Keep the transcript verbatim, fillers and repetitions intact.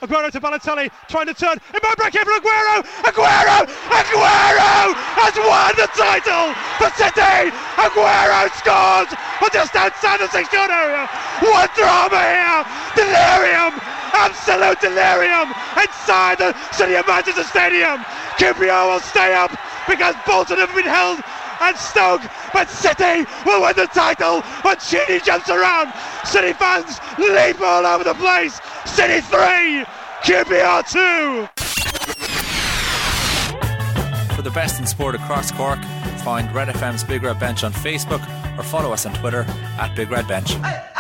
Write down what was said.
Aguero to Balotelli, trying to turn. It might break in for Aguero. Aguero! Aguero has won the title for City. Aguero scores from just outside the six-yard area. What drama here! Delirium! Absolute delirium inside the City of Manchester Stadium. Q P R will stay up because Bolton have been held and Stoke, but City will win the title when Sheedy jumps around. City fans leap all over the place. City three, Q P R two. For the best in sport across Cork, find Red F M's Big Red Bench on Facebook or follow us on Twitter at Big Red Bench.